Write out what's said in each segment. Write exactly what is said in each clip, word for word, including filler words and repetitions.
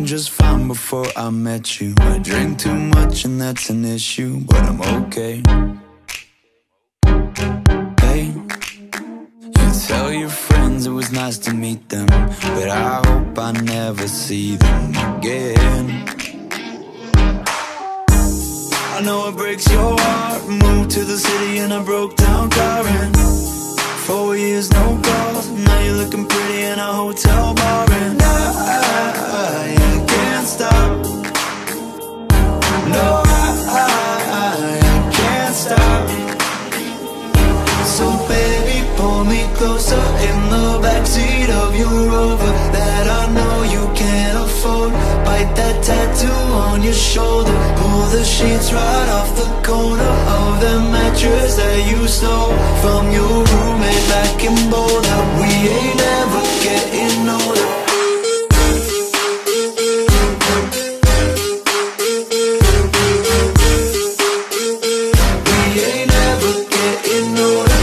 doing just fine before I met you. I drink too much and that's an issue, but I'm okay. Hey, you tell your friends it was nice to meet them, but I hope I never see them again. I know it breaks your heart. Moved to the city in a broke down car, and four years no calls. Now you're looking pretty in a hotel bar, and I, I, I can't stop. No, I, I, I can't stop. So baby, pull me closer in the backseat of your Rover that I know you can't afford. Bite that tattoo on your shoulder. Pull the sheets right off the corner of the mattress that you stole from your roommate back in Boulder. We ain't ever getting older. We ain't ever getting older.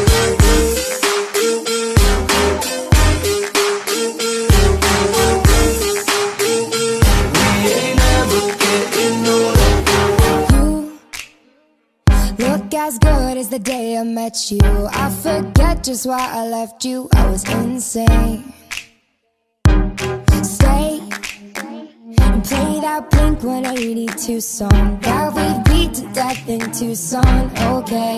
We ain't ever getting older. You look as good as the day I met you. I forget just why I left you. I was insane. Stay and play that Blink one eighty-two song that we beat to death in Tucson. Okay,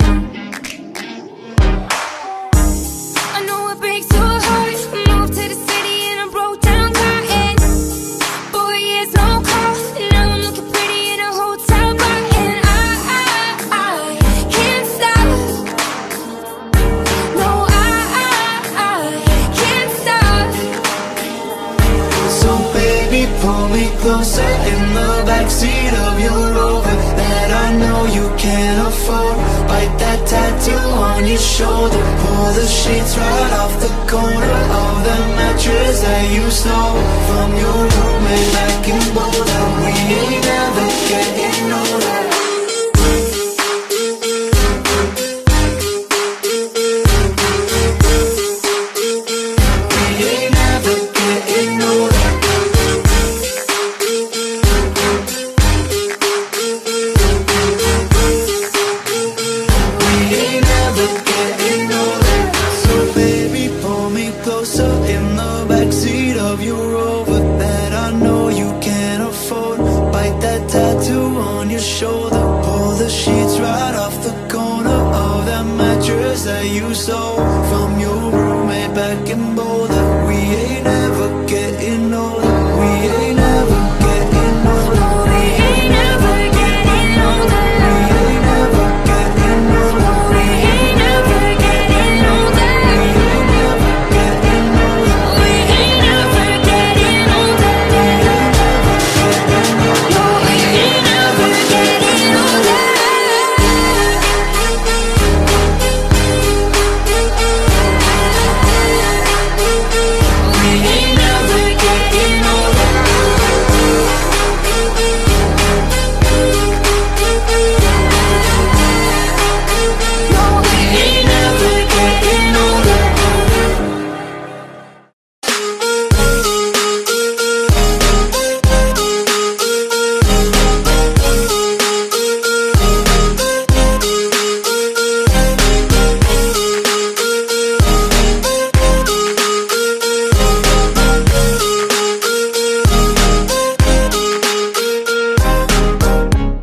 I know it breaks your heart. Moved to the city and I broke down car, and four years no call. Now I'm looking pretty in a hotel bar, and I, I, I can't stop. No, I, I, I can't stop. So baby, pull me closer in the backseat of your Rover that I know you can't afford. Bite that tattoo on your shoulder. Pull the sheets right off the corner of the mattress that you stole from your roommate back in Boulder. We ain't ever getting older. We ain't ever getting older. We ain't ever getting older. So baby, pull me closer in the backseat of your Rover that I know you can't afford. Bite that tattoo on your shoulder. Pull the sheets right off the corner of that mattress that you stole from your roommate back in Boulder.